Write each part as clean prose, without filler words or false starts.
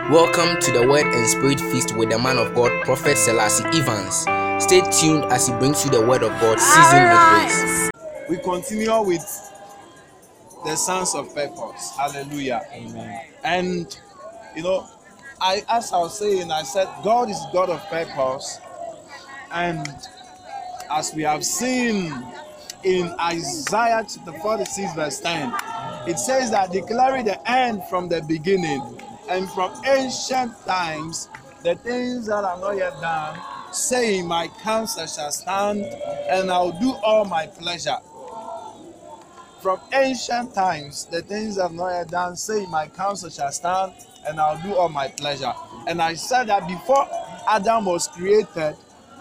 Welcome to the Word and Spirit Feast with the man of God, Prophet Selassie Evans. Stay tuned as he brings you the Word of God seasoned with grace. We continue with the sons of purpose. Hallelujah. Amen. And as I was saying, I said God is God of purpose, and as we have seen in Isaiah chapter 46 verse 10, it says that declaring the end from the beginning and from ancient times the things that are not yet done, saying my counsel shall stand and I'll do all my pleasure. From ancient times the things that are not yet done, saying my counsel shall stand and I'll do all my pleasure. And I said that before Adam was created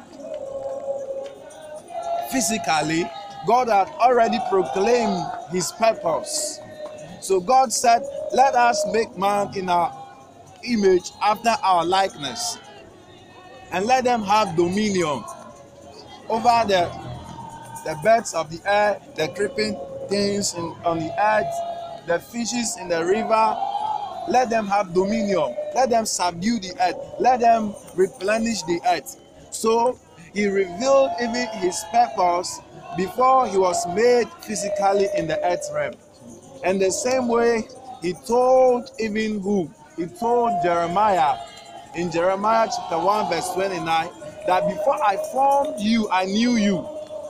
physically, God had already proclaimed his purpose. So God said, let us make man in our image after our likeness, and let them have dominion over the birds of the air, the creeping things on the earth, the fishes in the river. Let them have dominion. Let them subdue the earth. Let them replenish the earth. So he revealed even his purpose before he was made physically in the earth realm. And the same way he told even who? He told Jeremiah in Jeremiah chapter 1 verse 29 that before I formed you, I knew you.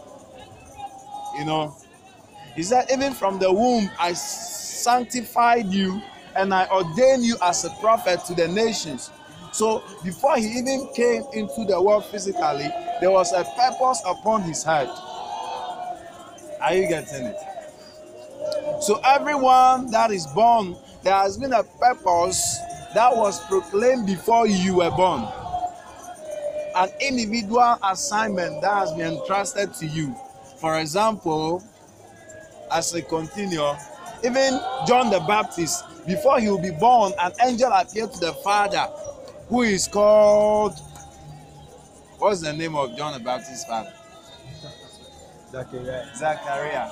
He said, even from the womb, I sanctified you and I ordained you as a prophet to the nations. So before he even came into the world physically, there was a purpose upon his head. Are you getting it? So everyone that is born, there has been a purpose that was proclaimed before you were born. An individual assignment that has been entrusted to you. For example, as we continue, even John the Baptist, before he will be born, an angel appeared to the father, who is called, what's the name of John the Baptist's father? Zachariah.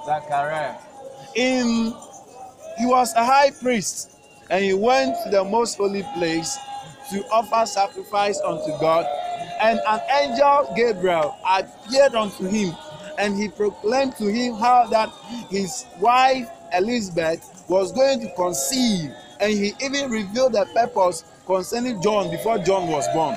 He was a high priest, and he went to the most holy place to offer sacrifice unto God, and an angel Gabriel appeared unto him, and he proclaimed to him how that his wife Elizabeth was going to conceive, and he even revealed the purpose concerning John before John was born.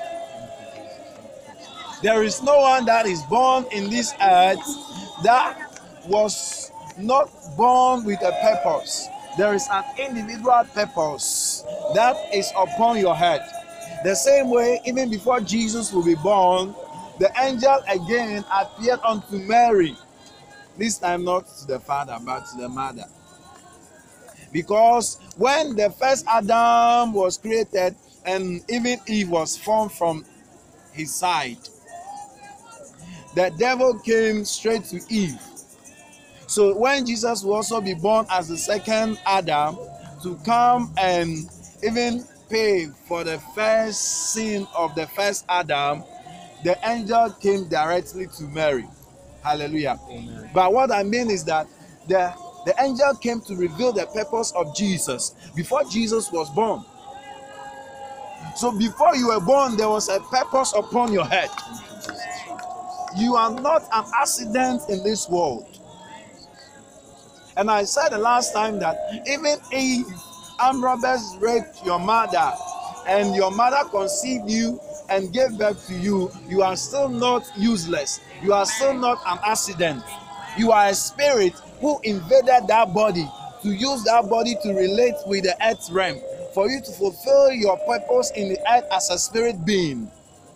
There is no one that is born in this earth that was not born with a purpose. There is an individual purpose that is upon your head. The same way, even before Jesus will be born, the angel again appeared unto Mary. This time not to the father, but to the mother. Because when the first Adam was created, and even Eve was formed from his side, the devil came straight to Eve. So when Jesus will also be born as the second Adam to come and even pay for the first sin of the first Adam, the angel came directly to Mary. Hallelujah. Amen. But what I mean is that the angel came to reveal the purpose of Jesus before Jesus was born. So before you were born, there was a purpose upon your head. You are not an accident in this world. And I said the last time that even if armed robbers raped your mother and your mother conceived you and gave birth to you, you are still not useless. You are still not an accident. You are a spirit who invaded that body to use that body to relate with the earth realm, for you to fulfill your purpose in the earth as a spirit being.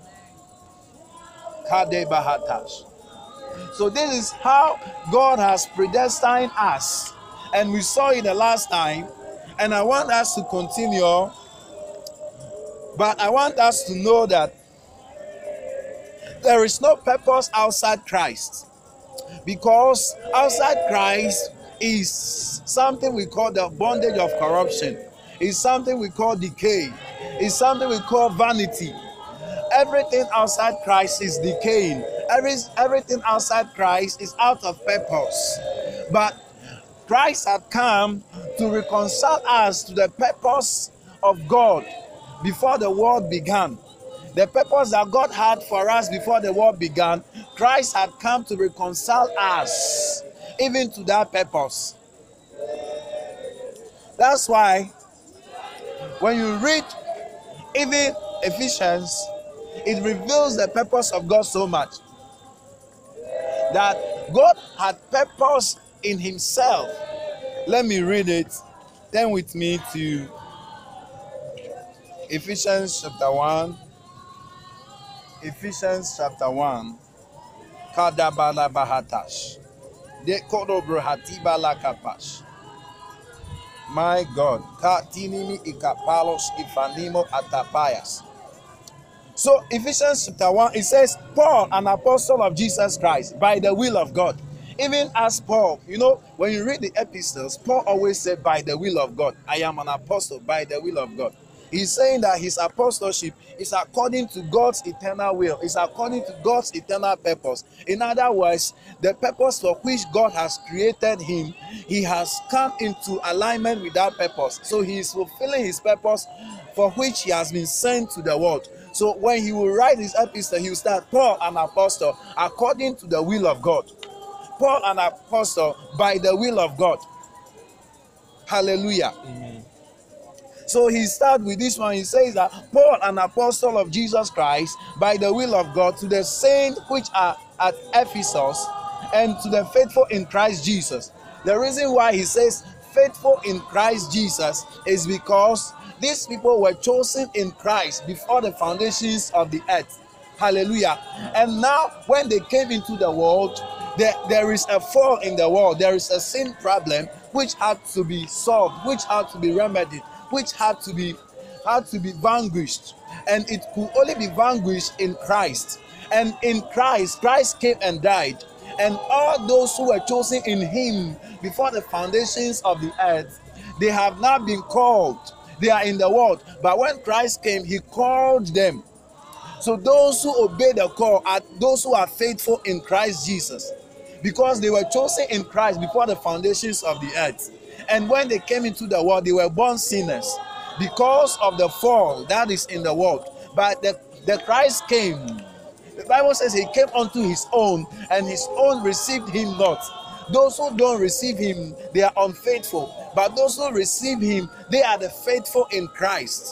So this is how God has predestined us, and we saw it the last time, and I want us to continue, but I want us to know that there is no purpose outside Christ, because outside Christ is something we call the bondage of corruption, is something we call decay, is something we call vanity. Everything outside Christ is decaying. Everything outside Christ is out of purpose. But Christ had come to reconcile us to the purpose of God before the world began. The purpose that God had for us before the world began, Christ had come to reconcile us even to that purpose. That's why when you read even Ephesians, it reveals the purpose of God so much that God had purpose in himself. Let me read it. Turn with me to Ephesians chapter 1. Ephesians chapter 1. Kadabala bahatash. De kodobrohatiba lakapash. My God. Katinimi ikapalos ifanimo atapayas. So Ephesians chapter 1, it says, Paul, an apostle of Jesus Christ, by the will of God. Even as Paul, when you read the epistles, Paul always said, by the will of God. I am an apostle by the will of God. He's saying that his apostleship is according to God's eternal will. It's according to God's eternal purpose. In other words, the purpose for which God has created him, he has come into alignment with that purpose. So he is fulfilling his purpose for which he has been sent to the world. So when he will write his epistle, he will start, Paul, an apostle, according to the will of God. Paul, an apostle, by the will of God. Hallelujah. Amen. So he starts with this one. He says that Paul, an apostle of Jesus Christ, by the will of God, to the saints which are at Ephesus, and to the faithful in Christ Jesus. The reason why he says faithful in Christ Jesus is because these people were chosen in Christ before the foundations of the earth. Hallelujah. And now when they came into the world, there is a fall in the world. There is a sin problem which had to be solved, which had to be remedied, which had to be vanquished. And it could only be vanquished in Christ. And in Christ came and died. And all those who were chosen in him before the foundations of the earth, they have now been called. They are in the world. But when Christ came, he called them. So those who obey the call are those who are faithful in Christ Jesus, because they were chosen in Christ before the foundations of the earth. And when they came into the world, they were born sinners because of the fall that is in the world. But the Christ came. The Bible says he came unto his own, and his own received him not. Those who don't receive him, they are unfaithful. But those who receive him, they are the faithful in Christ.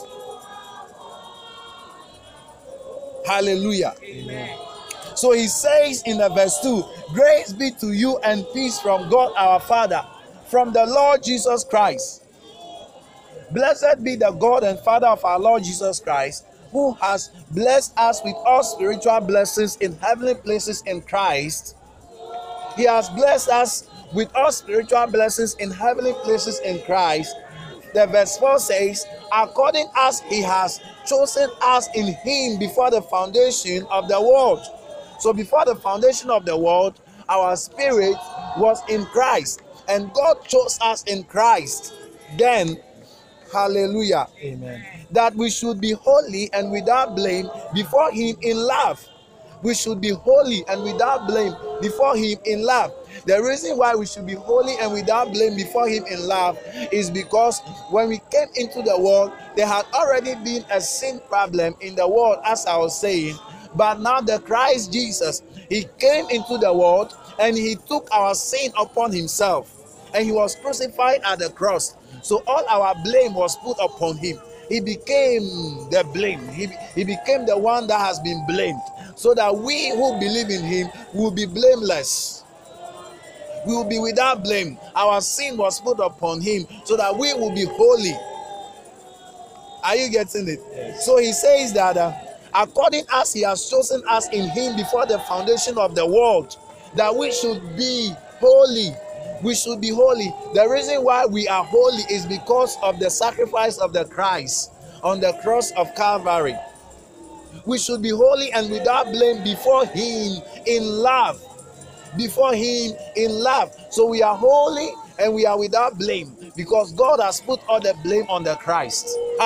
Hallelujah. Amen. So he says in the verse 2, grace be to you and peace from God our Father, from the Lord Jesus Christ. Blessed be the God and Father of our Lord Jesus Christ, who has blessed us with all spiritual blessings in heavenly places in Christ. He has blessed us with all spiritual blessings in heavenly places in Christ. The verse 4 says, according as he has chosen us in him before the foundation of the world. So before the foundation of the world, our spirit was in Christ, and God chose us in Christ. Then, hallelujah, Amen. that we should be holy and without blame before him in love. We should be holy and without blame before him in love. The reason why we should be holy and without blame before him in love is because when we came into the world, there had already been a sin problem in the world, as I was saying. But now the Christ Jesus, he came into the world and he took our sin upon himself, and he was crucified at the cross. So all our blame was put upon him. He became the blame. He became the one that has been blamed, so that we who believe in him will be blameless. We will be without blame. Our sin was put upon him so that we will be holy. Are you getting it? Yes. So he says that according as he has chosen us in him before the foundation of the world, that we should be holy. We should be holy. The reason why we are holy is because of the sacrifice of the Christ on the cross of Calvary. We should be holy and without blame before him in love. Before him in love. So we are holy and we are without blame because God has put all the blame on the Christ.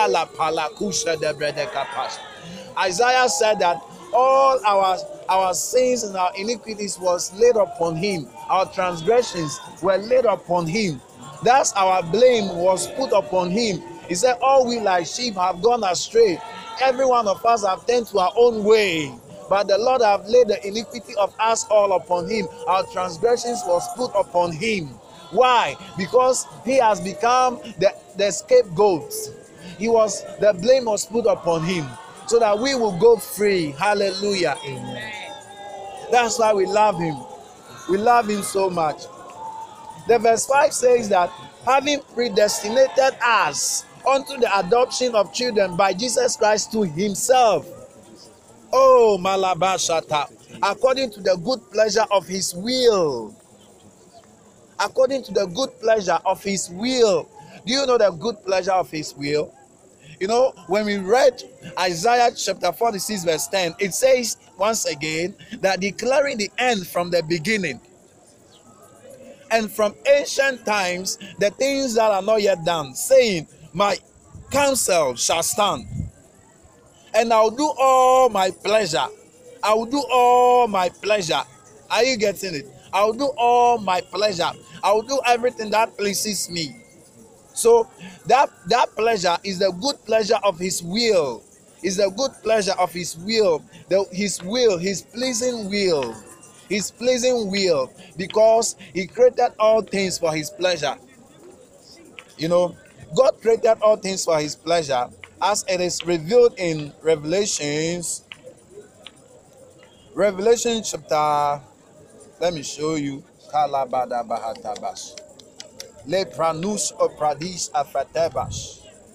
Isaiah said that all our sins and our iniquities was laid upon him. Our transgressions were laid upon him. Thus our blame was put upon him. He said, all we like sheep have gone astray. Every one of us have turned to our own way. But the Lord have laid the iniquity of us all upon him. Our transgressions was put upon him. Why? Because he has become the scapegoat. The blame was put upon him so that we will go free. Hallelujah. Amen. That's why we love him. We love him so much. The verse 5 says that having predestinated us unto the adoption of children by Jesus Christ to himself. Oh, Malabashata. According to the good pleasure of his will. According to the good pleasure of his will. Do you know the good pleasure of his will? You know, when we read Isaiah chapter 46 verse 10, it says once again that declaring the end from the beginning. And from ancient times, the things that are not yet done, saying, my counsel shall stand. And I'll do all my pleasure. I will do all my pleasure. Are you getting it? I will do all my pleasure. I will do everything that pleases me. So that pleasure is the good pleasure of his will. Is the good pleasure of his will. His pleasing will. His pleasing will. Because he created all things for his pleasure. You know, God created all things for his pleasure, as it is revealed in Revelation chapter, let me show you. Kalabada Bahatabash. Lepranus opradis afatebash.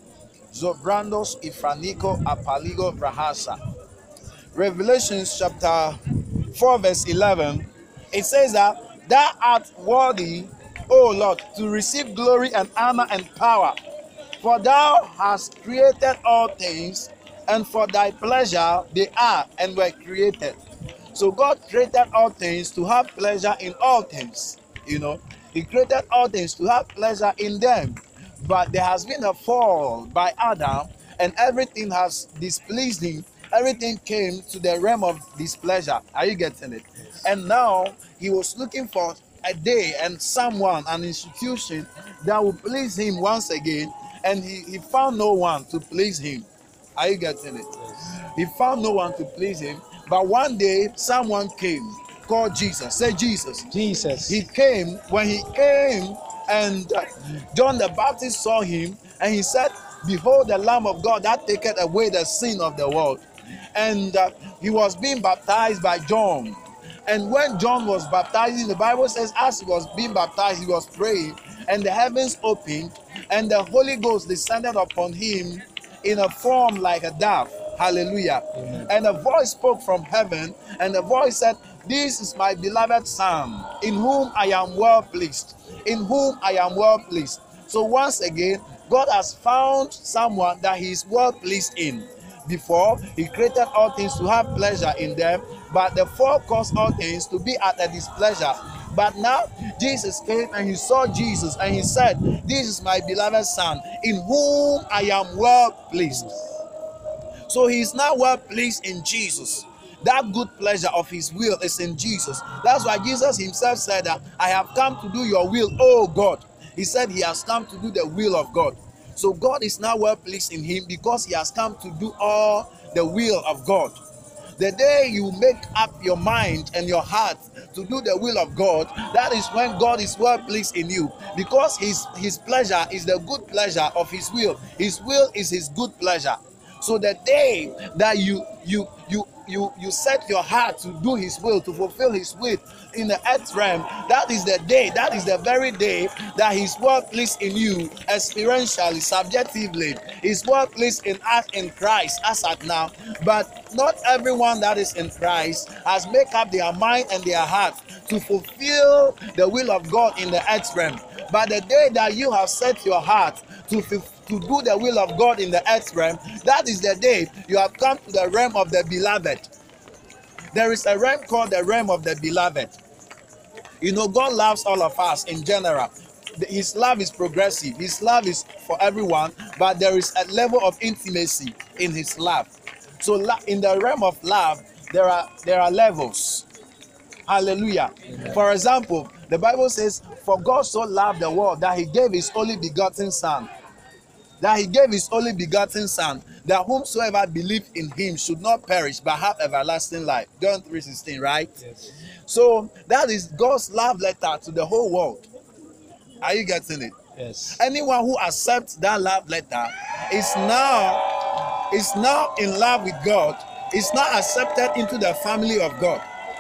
Zobrandos ifraniko apaligo brahasa. Revelation chapter 4 verse 11. It says that thou art worthy, O Lord, to receive glory and honor and power. For thou hast created all things, and for thy pleasure they are and were created. So God created all things to have pleasure in all things. You know, he created all things to have pleasure in them. But there has been a fall by Adam, and everything has displeased him. Everything came to the realm of displeasure. Are you getting it? And now he was looking for a day and someone, an institution that will please him once again. And he found no one to please him. Are you getting it? He found no one to please him. But one day, someone came called Jesus. Say Jesus. Jesus. He came. When he came, and John the Baptist saw him, and he said, behold the Lamb of God that taketh away the sin of the world. And he was being baptized by John. And when John was baptizing, the Bible says as he was being baptized, he was praying, and the heavens opened, and the Holy Ghost descended upon him in a form like a dove. Hallelujah. Amen. And a voice spoke from heaven, and the voice said, this is my beloved Son, in whom I am well pleased. In whom I am well pleased. So once again, God has found someone that he is well pleased in. Before, he created all things to have pleasure in them, but the fall caused all things to be at a displeasure. But now, Jesus came and he saw Jesus, and he said, this is my beloved Son, in whom I am well pleased. So he is now well pleased in Jesus. That good pleasure of his will is in Jesus. That's why Jesus himself said that I have come to do your will, oh God. He said he has come to do the will of God. So God is now well pleased in him because he has come to do all the will of God. The day you make up your mind and your heart to do the will of God, that is when God is well pleased in you, because his pleasure is the good pleasure of his will. His will is his good pleasure. So the day that you set your heart to do his will, to fulfill his will in the earth realm, that is the day, that is the very day that he's well pleased in you experientially, subjectively. He's well pleased in us in Christ as at now. But not everyone that is in Christ has made up their mind and their heart to fulfill the will of God in the earth realm. But the day that you have set your heart to do the will of God in the earth realm, that is the day you have come to the realm of the beloved. There is a realm called the realm of the beloved. You know, God loves all of us in general. His love is progressive. His love is for everyone, but there is a level of intimacy in his love. So in the realm of love, there are levels. Hallelujah. Amen. For example, the Bible says, for God so loved the world that he gave his only begotten Son. that he gave his only begotten Son, that whomsoever believe in him should not perish but have everlasting life. John 3:16, right? Yes. So that is God's love letter to the whole world. Are you getting it? Yes. Anyone who accepts that love letter is now in love with God, is now accepted into the family of God.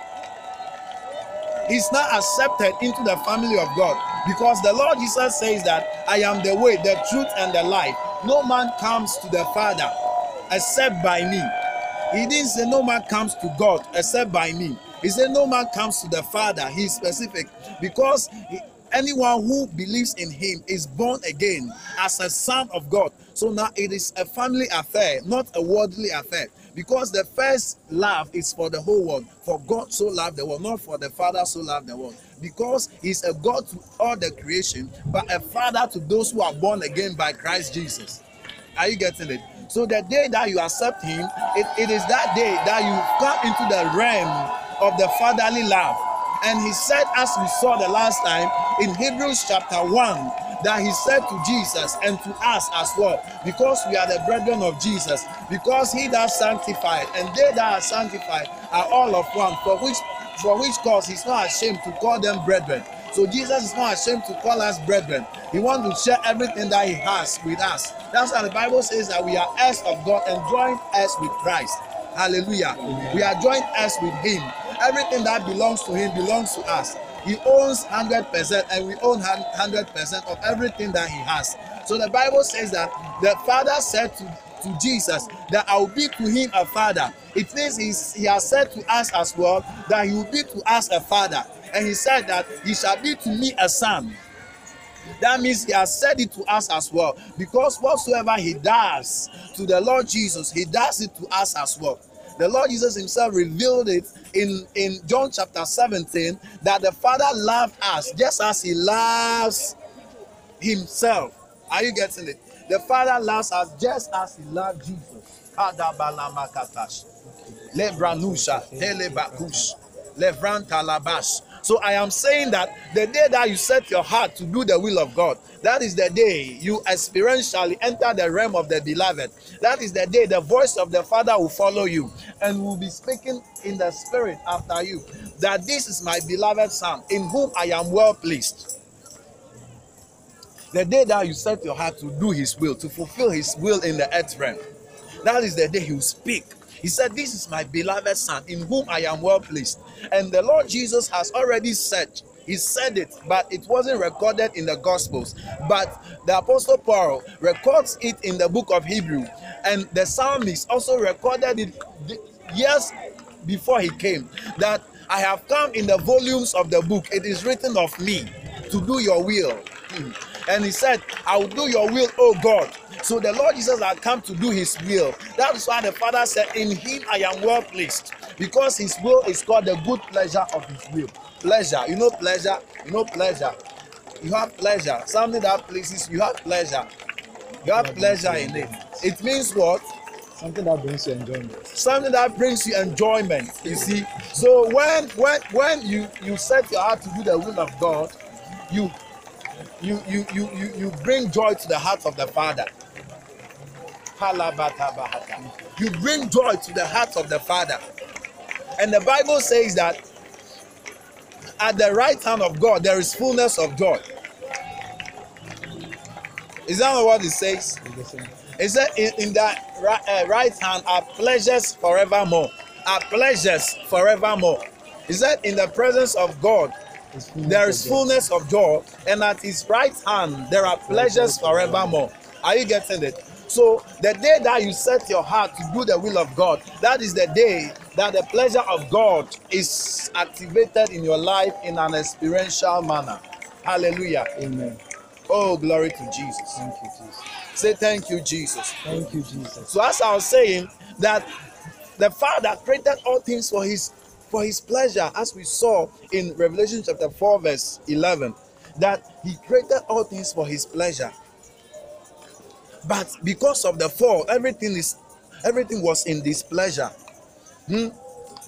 He's not accepted into the family of God, because the Lord Jesus says that I am the way, the truth, and the life. No man comes to the Father except by me. He didn't say no man comes to God except by me. He said no man comes to the Father. He's specific, because anyone who believes in him is born again as a son of God. So now it is a family affair, not a worldly affair. Because the first love is for the whole world. For God so loved the world, not for the Father so loved the world. Because he's a God to all the creation, but a Father to those who are born again by Christ Jesus. Are you getting it? So the day that you accept him, it is that day that you come into the realm of the fatherly love. And he said, as we saw the last time in Hebrews chapter 1, that he said to Jesus and to us as well, because we are the brethren of Jesus, because he that sanctified and they that are sanctified are all of one, for which cause he's not ashamed to call them brethren. So Jesus is not ashamed to call us brethren. He wants to share everything that he has with us. That's why the Bible says that we are heirs of God and joint heirs with Christ. Hallelujah. We are joint heirs with him. Everything that belongs to him belongs to us. He owns 100% and we own 100% of everything that he has. So the Bible says that the Father said to Jesus that I will be to him a father. It means he has said to us as well that he will be to us a father. And he said that he shall be to me a son. That means he has said it to us as well. Because whatsoever he does to the Lord Jesus, he does it to us as well. The Lord Jesus himself revealed it in John chapter 17, that the Father loved us just as he loves himself. Are you getting it? The Father loves us just as he loved Jesus. So I am saying that the day that you set your heart to do the will of God, that is the day you experientially enter the realm of the beloved. That is the day the voice of the Father will follow you and will be speaking in the spirit after you, that this is my beloved Son in whom I am well pleased. The day that you set your heart to do his will, to fulfill his will in the earth realm, that is the day he will speak. He said, this is my beloved Son in whom I am well pleased. And the Lord Jesus has already said, he said it, but it wasn't recorded in the Gospels. But the Apostle Paul records it in the book of Hebrew. And the psalmist also recorded it years before he came, that I have come in the volumes of the book. It is written of me to do your will. And he said, I will do your will, O God. So the Lord Jesus had come to do his will. That is why the Father said, in him I am well pleased. Because his will is called the good pleasure of his will. Pleasure. You know pleasure? You know pleasure. You have pleasure. Something that pleases you, have pleasure. You have pleasure in it. It means what? Something that brings you enjoyment. Something that brings you enjoyment. You see? So when you set your heart to do the will of God, you bring joy to the heart of the Father. You bring joy to the heart of the Father. And the Bible says that at the right hand of God there is fullness of joy. Is that what it says? It said in that right hand are pleasures forevermore. Are pleasures forevermore. It said in the presence of God there is fullness of joy, and at his right hand there are pleasures forevermore. Are you getting it? So the day that you set your heart to do the will of God, that is the day that the pleasure of God is activated in your life in an experiential manner. Hallelujah. Amen. Oh, glory to Jesus. Thank you, Jesus. Say thank you, Jesus. Thank you, Jesus. So as I was saying, that the Father created all things for his pleasure, as we saw in Revelation chapter 4 verse 11, that he created all things for his pleasure. But because of the fall, everything was in displeasure.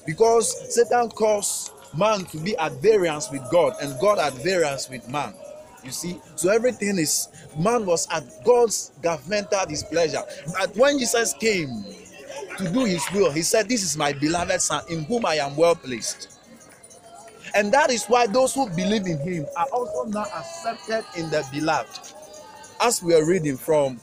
Because Satan caused man to be at variance with God and God at variance with man. You see, so everything is, man was at God's governmental displeasure. But when Jesus came to do his will, he said, "This is my beloved son in whom I am well pleased." And that is why those who believe in him are also now accepted in the beloved. As we are reading from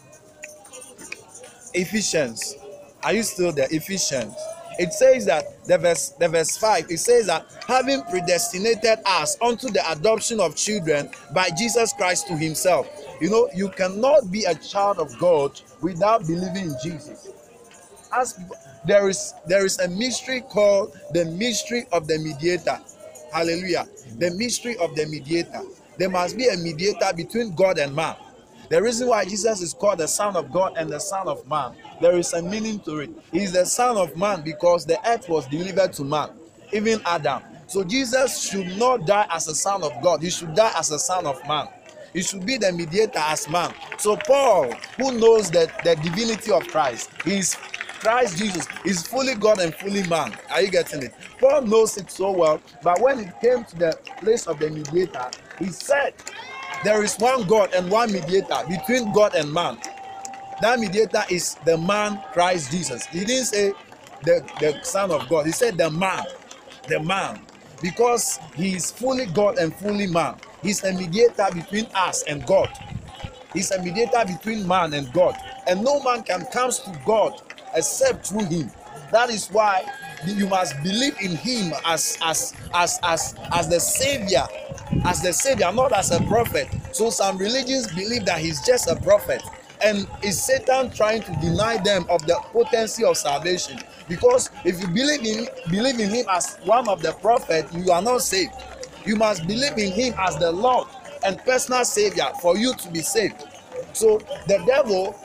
Ephesians, are you still there? Ephesians. It says that the verse 5, it says that having predestinated us unto the adoption of children by Jesus Christ to himself. You know, you cannot be a child of God without believing in Jesus. As there is a mystery called the mystery of the mediator. Hallelujah. The mystery of the mediator. There must be a mediator between God and man. The reason why Jesus is called the Son of God and the Son of Man, there is a meaning to it. He is the Son of Man because the earth was delivered to man, even Adam. So Jesus should not die as a Son of God. He should die as a Son of Man. He should be the mediator as man. So Paul, who knows the divinity of Christ, he is Christ Jesus, is fully God and fully man. Are you getting it? Paul knows it so well, but when it came to the place of the mediator, he said, there is one God and one mediator between God and man. That mediator is the man Christ Jesus. He didn't say the Son of God. He said the man. Because he is fully God and fully man. He's a mediator between us and God. He's a mediator between man and God. And no man can come to God except through him. That is why you must believe in him as the savior, not as a prophet. So some religions believe that he's just a prophet, and is Satan trying to deny them of the potency of salvation? Because if you believe in him as one of the prophets, you are not saved. You must believe in him as the Lord and personal savior for you to be saved. So the devil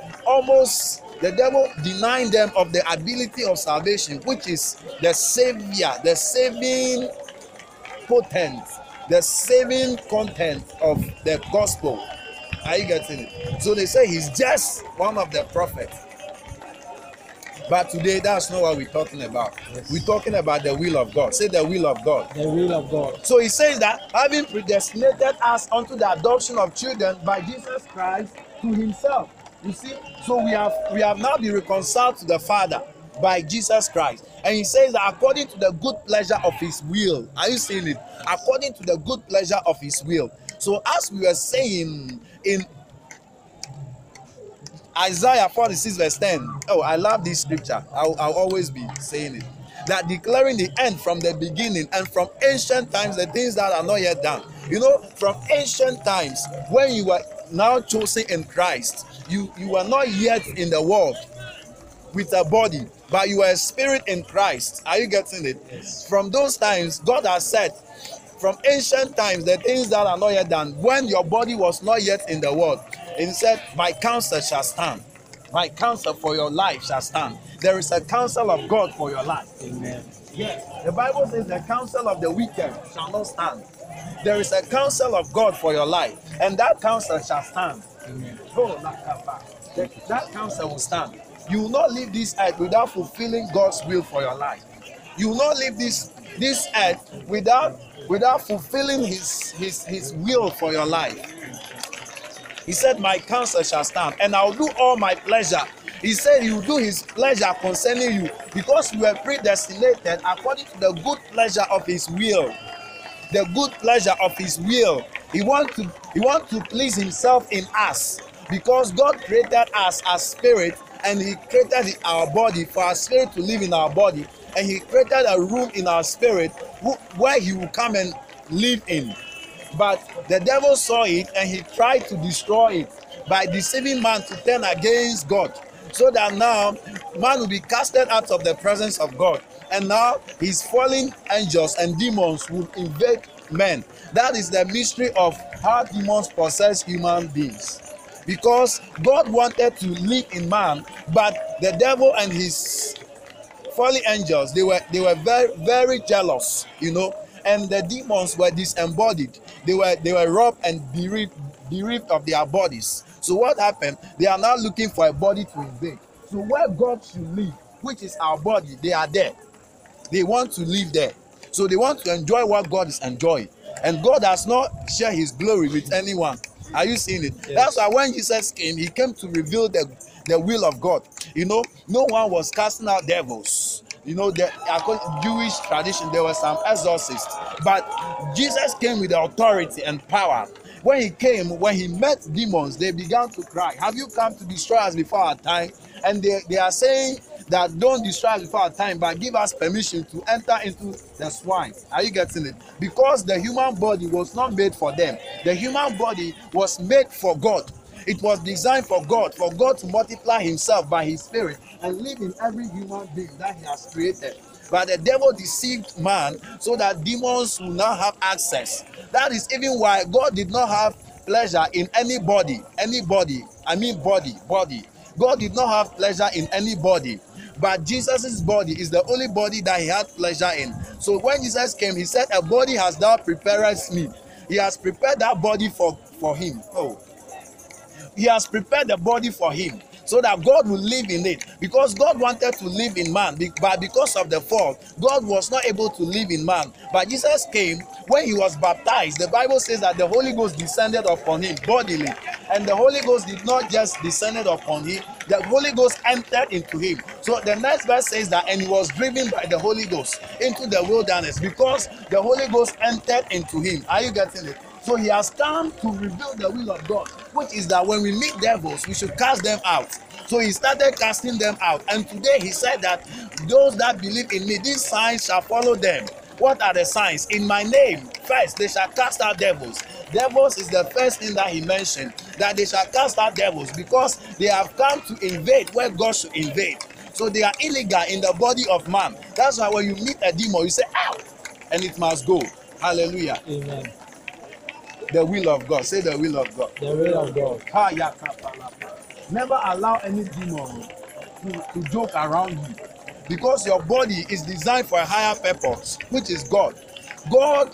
denying them of the ability of salvation, which is the savior, the saving potent, the saving content of the gospel. Are you getting it? So they say he's just one of the prophets. But today, that's not what we're talking about. Yes. We're talking about the will of God. Say the will of God. The will of God. So he says that having predestinated us unto the adoption of children by Jesus Christ to himself. You see, so we have now been reconciled to the Father by Jesus Christ. And he says that according to the good pleasure of his will. Are you seeing it? According to the good pleasure of his will. So as we were saying in Isaiah 46 verse 10. Oh, I love this scripture. I'll always be saying it. That declaring the end from the beginning and from ancient times the things that are not yet done. You know, from ancient times when you were now chosen in Christ, you were not yet in the world with a body, but you were a spirit in Christ. Are you getting it? Yes. From those times, God has said, from ancient times, the things that are not yet done, when your body was not yet in the world, he said, my counsel shall stand. My counsel for your life shall stand. There is a counsel of God for your life. Amen. Yes. The Bible says the counsel of the wicked shall not stand. There is a counsel of God for your life, and that counsel shall stand. Amen. Oh, that counsel will stand. You will not leave this earth without fulfilling God's will for your life. You will not leave this earth without fulfilling his will for your life. He said, my counsel shall stand, and I will do all my pleasure. He said he will do his pleasure concerning you, because you were predestinated according to the good pleasure of his will. The good pleasure of his will. He want to please himself in us, because God created us as spirit, and he created our body for our spirit to live in our body, and he created a room in our spirit where he will come and live in. But the devil saw it, and he tried to destroy it by deceiving man to turn against God, so that now man will be casted out of the presence of God, and now his fallen angels and demons will invade men. That is the mystery of how demons possess human beings, because God wanted to live in man, but the devil and his fallen angels, they were very, very jealous, you know, and the demons were disembodied. They were robbed and bereaved of their bodies. So what happened? They are now looking for a body to invade. So where God should live, which is our body, they are there. They want to live there. So they want to enjoy what God is enjoying. And God does not share his glory with anyone. Are you seeing it? Yes. That's why when Jesus came, he came to reveal the will of God. You know, no one was casting out devils. You know, according to Jewish tradition, there were some exorcists. But Jesus came with the authority and power. When he came, when he met demons, they began to cry, have you come to destroy us before our time? And they are saying that don't destroy us before our time, but give us permission to enter into the swine. Are you getting it? Because the human body was not made for them. The human body was made for God. It was designed for God to multiply himself by his spirit and live in every human being that he has created. But the devil deceived man so that demons will not have access. That is even why God did not have pleasure in anybody. I mean body. God did not have pleasure in anybody. But Jesus' body is the only body that he had pleasure in. So when Jesus came, he said, a body has thou prepared me. He has prepared that body for him. He has prepared the body for him so that God will live in it, because God wanted to live in man, but because of the fall, God was not able to live in man. But Jesus came. When he was baptized, the Bible says that the Holy Ghost descended upon him bodily, and the Holy Ghost did not just descended upon him, the Holy Ghost entered into him. So the next verse says that, and he was driven by the Holy Ghost into the wilderness, because the Holy Ghost entered into him. Are you getting it? So he has come to reveal the will of God, which is that when we meet devils, we should cast them out. So he started casting them out. And today he said that those that believe in me, these signs shall follow them. What are the signs? In my name, first, they shall cast out devils. Devils is the first thing that he mentioned, that they shall cast out devils, because they have come to invade where God should invade. So they are illegal in the body of man. That's why when you meet a demon, you say, ow, and it must go. Hallelujah. Amen. The will of God. Say the will of God. The will of God. Never allow any demon to joke around you, because your body is designed for a higher purpose, which is God. God,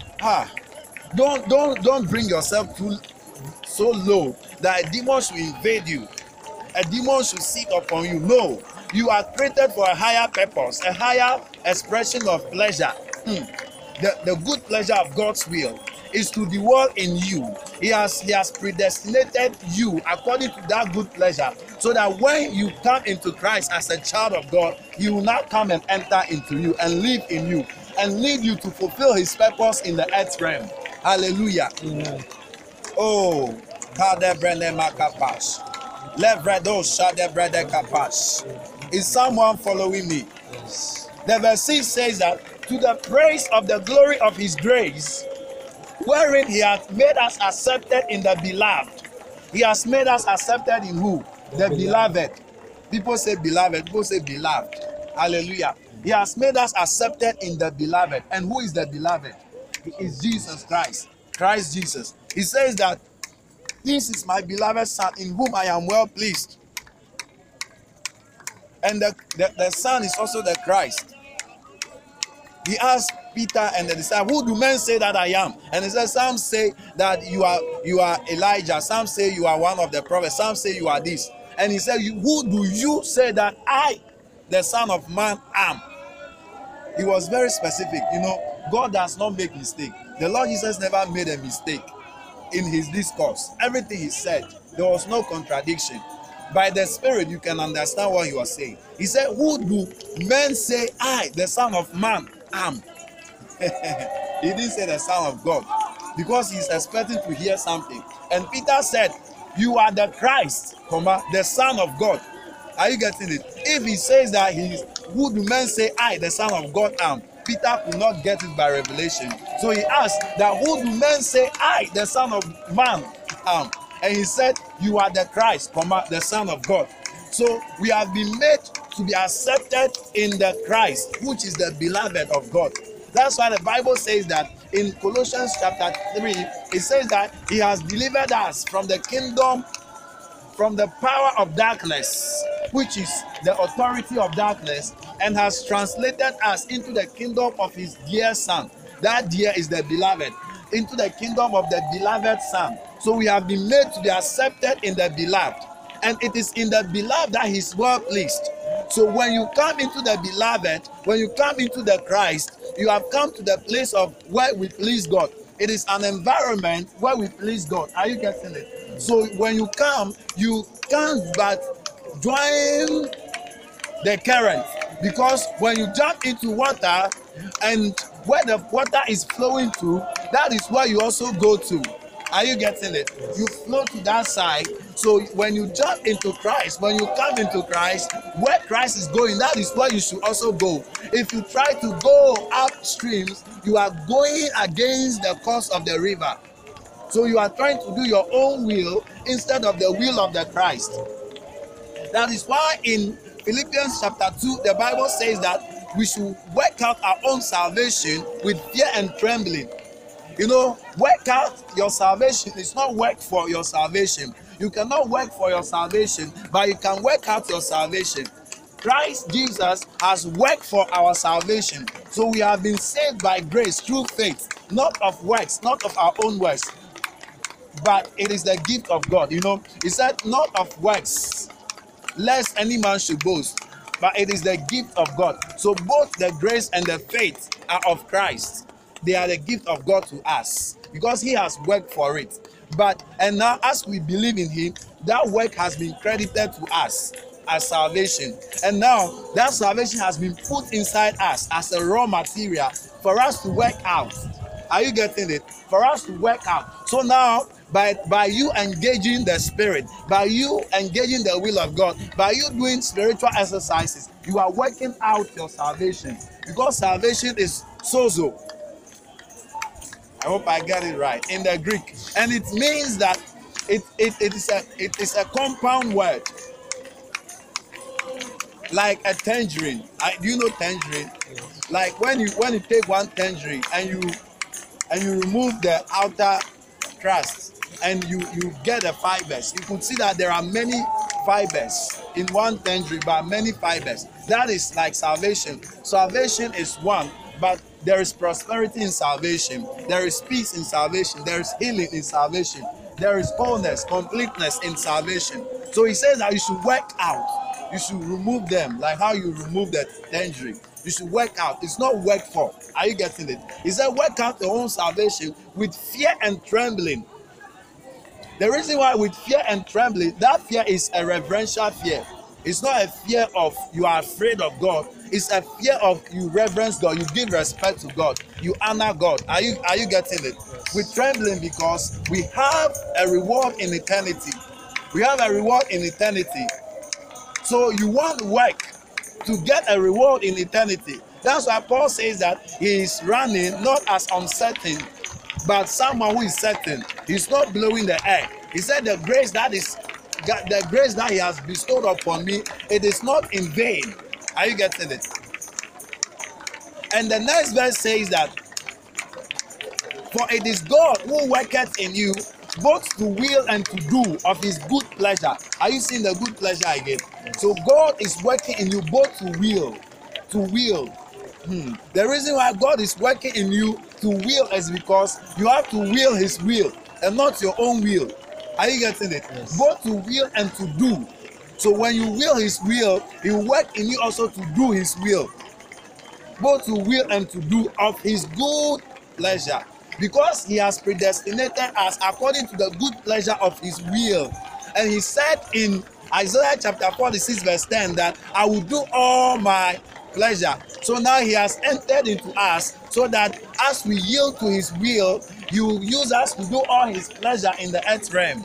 don't bring yourself so low that a demon should invade you. A demon should sit upon you. No, you are created for a higher purpose, a higher expression of pleasure. The good pleasure of God's will is to dwell in you. He has predestinated you according to that good pleasure, so that when you come into Christ as a child of God, he will not come and enter into you and live in you and lead you to fulfill his purpose in the earth realm. Hallelujah. Amen. Oh, is someone following me? Yes. The verse 6 says that, to the praise of the glory of his grace, wherein he hath made us accepted in the beloved. He has made us accepted in who? The beloved. People say beloved, people say beloved. Hallelujah. He has made us accepted in the beloved. And who is the beloved? He is Jesus Christ. Christ Jesus. He says that, this is my beloved son in whom I am well pleased. And the son is also the Christ. He asked Peter and the disciples, who do men say that I am? And he said, some say that you are Elijah, some say you are one of the prophets, some say you are this. And he said, who do you say that I, the Son of Man, am? He was very specific. You know, God does not make mistake. The Lord Jesus never made a mistake in his discourse. Everything he said, there was no contradiction. By the Spirit, you can understand what he was saying. He said, who do men say I, the Son of Man, am? He didn't say the Son of God, because he's expecting to hear something. And Peter said, you are the Christ, the Son of God. Are you getting it? If he says that who do men say I, the Son of God, am? Peter could not get it by revelation. So he asked that, who do men say I, the Son of Man, am? And he said, you are the Christ, the Son of God. So we have been made to be accepted in the Christ, which is the beloved of God. That's why the Bible says that in Colossians chapter 3, it says that he has delivered us from the kingdom, from the power of darkness, which is the authority of darkness, and has translated us into the kingdom of his dear Son. That dear is the beloved, into the kingdom of the beloved Son. So we have been made to be accepted in the beloved, and it is in the beloved that he is well pleased. So when you come into the beloved, when you come into the Christ, you have come to the place of where we please God. It is an environment where we please God. Are you getting it? So when you come, you can't but join the current, because when you jump into water and where the water is flowing to, that is where you also go to. Are you getting it? You flow to that side. So when you jump into Christ, when you come into Christ, where Christ is going, that is where you should also go. If you try to go upstream, you are going against the course of the river. So you are trying to do your own will instead of the will of the Christ. That is why in Philippians chapter 2, the Bible says that we should work out our own salvation with fear and trembling. You know, work out your salvation is not work for your salvation. You cannot work for your salvation, but you can work out your salvation. Christ Jesus has worked for our salvation. So we have been saved by grace through faith, not of works, not of our own works, but it is the gift of God. You know, he said, not of works, lest any man should boast, but it is the gift of God. So both the grace and the faith are of Christ. They are the gift of God to us because he has worked for it. And now as we believe in him, that work has been credited to us as salvation. And now that salvation has been put inside us as a raw material for us to work out. Are you getting it? For us to work out. So now by you engaging the spirit, by you engaging the will of God, by you doing spiritual exercises, you are working out your salvation, because salvation is sozo. I hope I get it right in the Greek, and it means that it is a compound word, like a tangerine. Do you know tangerine? Like when you take one tangerine and you remove the outer crust and you get the fibers, you could see that there are many fibers in one tangerine, but many fibers. That is like salvation. Salvation is one, but there is prosperity in salvation. There is peace in salvation. There is healing in salvation. There is wholeness, completeness in salvation. So he says that you should work out. You should remove them, like how you remove the tangerine. You should work out. It's not work for. Are you getting it? He said work out your own salvation with fear and trembling. The reason why with fear and trembling, that fear is a reverential fear. It's not a fear of you are afraid of God. It's a fear of you reverence God. You give respect to God. You honor God. Are you getting it? With trembling, because we have a reward in eternity. We have a reward in eternity. So you want work to get a reward in eternity. That's why Paul says that he is running not as uncertain, but someone who is certain. He's not blowing the air. He said the grace that he has bestowed upon me, it is not in vain. Are you getting it? And the next verse says that, for it is God who worketh in you both to will and to do of his good pleasure. Are you seeing the good pleasure again? So God is working in you both to will. The reason why God is working in you to will is because you have to will his will and not your own will. Are you getting it? Yes. Both to will and to do. So when you will his will, he will work in you also to do his will. Both to will and to do of his good pleasure. Because he has predestinated us according to the good pleasure of his will. And he said in Isaiah chapter 46 verse 10 that I will do all my pleasure. So now he has entered into us, so that as we yield to his will, he will use us to do all his pleasure in the earth realm.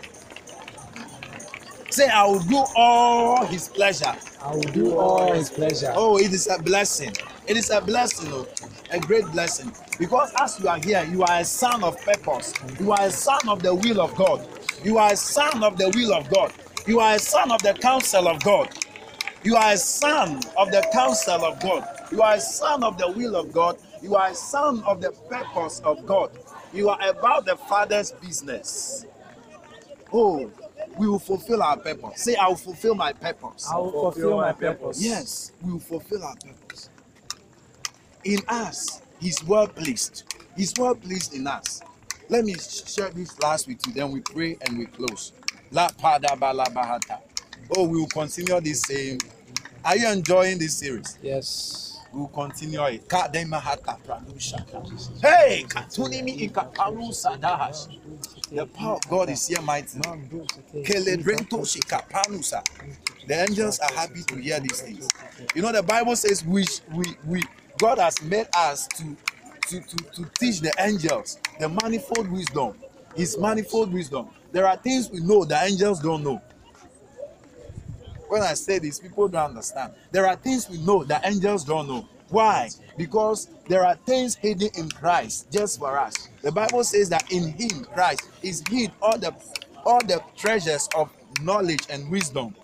Say, I will do all his pleasure. I will do all his pleasure. Oh, it is a blessing. It is a blessing, oh, a great blessing. Because as you are here, you are a son of purpose. You are a son of the will of God. You are a son of the will of God. You are a son of the counsel of God. You are a son of the counsel of God. You are a son of the will of God. You are a son of the purpose of God. You are about the Father's business. Oh, we will fulfill our purpose. Say, I will fulfill my purpose. I will fulfill my purpose. Yes, we will fulfill our purpose. In us, he's well pleased. He's well pleased in us. Let me share this last with you, then we pray and we close. La pada bala bahata. Oh, we will continue this same. Are you enjoying this series? Yes. We'll continue it. Hey, Katunimi Ikapalu Sadahash. The power of God is here mighty. The angels are happy to hear these things. You know, the Bible says God has made us to teach the angels the manifold wisdom. His manifold wisdom. There are things we know the angels don't know. When I say this, people don't understand. There are things we know that angels don't know. Why? Because there are things hidden in Christ just for us. The Bible says that in Him, Christ, is hid all the treasures of knowledge and wisdom.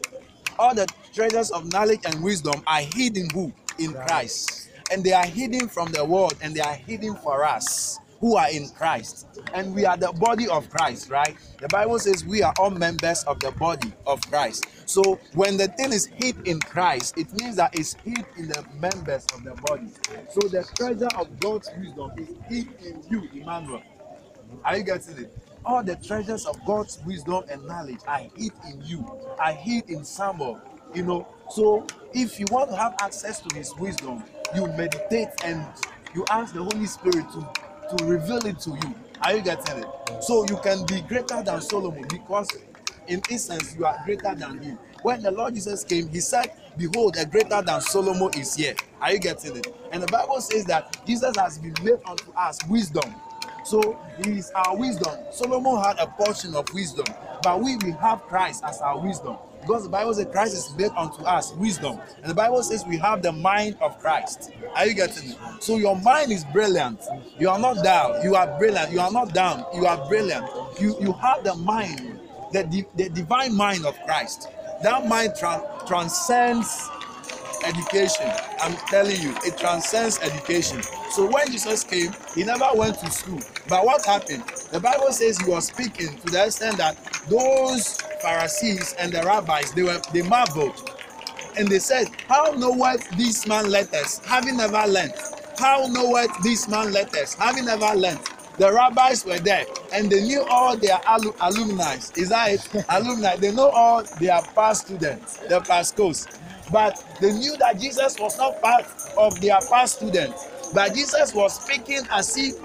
All the treasures of knowledge and wisdom are hidden who? In Christ. And they are hidden from the world, and they are hidden for us who are in Christ. And we are the body of Christ, right? The Bible says we are all members of the body of Christ. So when the thing is hid in Christ, it means that it's hid in the members of the body. So the treasure of God's wisdom is hid in you, Emmanuel. Are you getting it? All the treasures of God's wisdom and knowledge are hid in you, are hid in Samuel. You know, so if you want to have access to His wisdom, you meditate and you ask the Holy Spirit to reveal it to you. Are you getting it? So you can be greater than Solomon, because in essence you are greater than him. When the Lord Jesus came, He said, behold, a greater than Solomon is here. Are you getting it? And the Bible says that Jesus has been made unto us wisdom. So He is our wisdom. Solomon had a portion of wisdom, but we have Christ as our wisdom. Because the Bible says Christ is made unto us wisdom. And the Bible says we have the mind of Christ. Are you getting it? So your mind is brilliant. You are not down. You are brilliant. You are not down. You are brilliant. You have the mind, the divine mind of Christ. That mind transcends education. I'm telling you, it transcends education. So when Jesus came, He never went to school. But what happened? The Bible says He was speaking to the extent that those Pharisees and the rabbis, they marveled. And they said, how knoweth this man letters, having never learned? How knoweth this man letters, having never learned? The rabbis were there, and they knew all their alumni. Is that it? Alumni. They know all their past students, the pascos. But they knew that Jesus was not part of their past students. But Jesus was speaking as if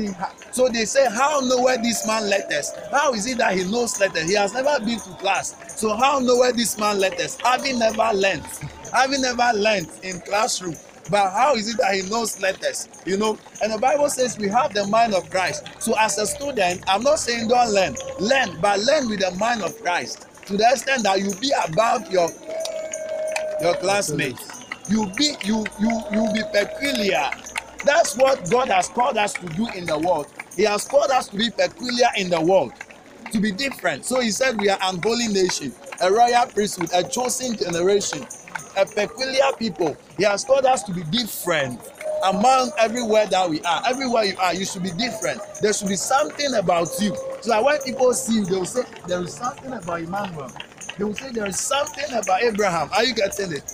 so they say, how knoweth this man letters? How is it that he knows letters? He has never been to class. So how knoweth this man letters? Having never learned in classroom. But how is it that he knows letters? You know, and the Bible says we have the mind of Christ. So as a student, I'm not saying don't learn, but learn with the mind of Christ, to the extent that you be above your classmates. You be peculiar. That's what God has called us to do in the world. He has called us to be peculiar in the world, to be different. So He said we are an holy nation, a royal priesthood, a chosen generation, a peculiar people. He has called us to be different among everywhere that we are. Everywhere you are, you should be different. There should be something about you. So that when people see you, they will say, there is something about Emmanuel. They will say, there is something about Abraham. Are you getting it?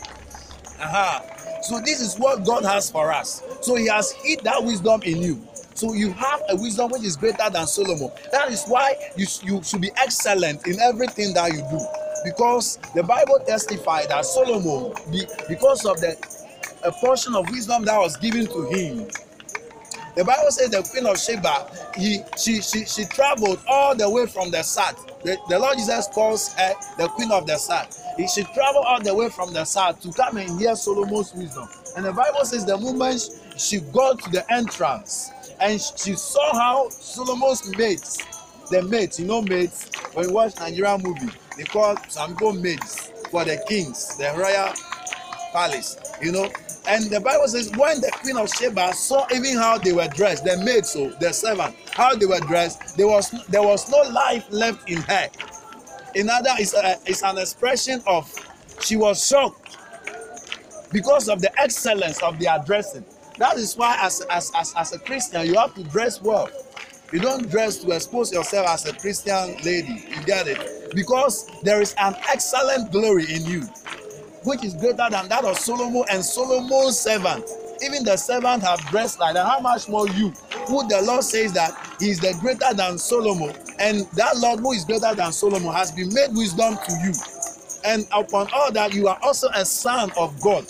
So this is what God has for us. So He has hid that wisdom in you. So you have a wisdom which is greater than Solomon. That is why you should be excellent in everything that you do. Because the Bible testified that Solomon, because of a portion of wisdom that was given to him, the Bible says the Queen of Sheba, she traveled all the way from the south. The Lord Jesus calls her the Queen of the South. She traveled all the way from the south to come and hear Solomon's wisdom. And the Bible says the moment she got to the entrance and she saw how Solomon's mates, the mates, you know mates, when you watch Nigerian movie, they call some people mates for the kings, the royal palace, you know. And the Bible says when the Queen of Sheba saw even how they were dressed, the maids, so the servant, how they were dressed, there was no life left in her. Another is an expression of she was shocked because of the excellence of their dressing. That is why as a Christian you have to dress well. You don't dress to expose yourself as a Christian lady. You get it? Because there is an excellent glory in you, which is greater than that of Solomon and Solomon's servant. Even the servant have dressed like that. How much more you, who the Lord says that He is the greater than Solomon, and that Lord who is greater than Solomon has been made wisdom to you. And upon all that, you are also a son of God.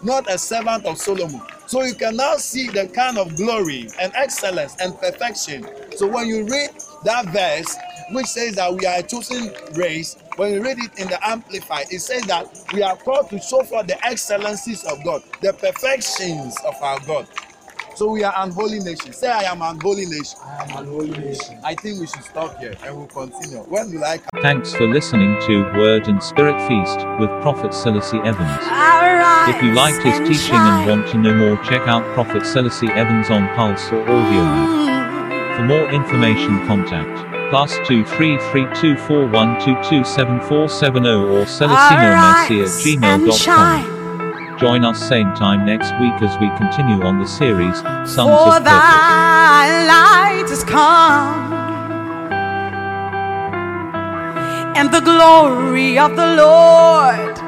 not a servant of Solomon. So you can now see the kind of glory and excellence and perfection. So when you read that verse, which says that we are a chosen race, when you read it in the Amplified, it says that we are called to show forth the excellencies of God, the perfections of our God. So we are an holy nation. Say, I am an holy nation. I am an holy nation. I think we should stop here and we'll continue. When will I come? Thanks for listening to Word and Spirit Feast with Prophet Selassie Evans. If you liked his teaching and want to know more, check out Prophet Selassie Evans on Pulse or Audiomack. For more information, contact +23324122740 or selassienormacy@gmail.com. Join us same time next week as we continue on the series, Sons For of Purpose. thy light is come, and the glory of the Lord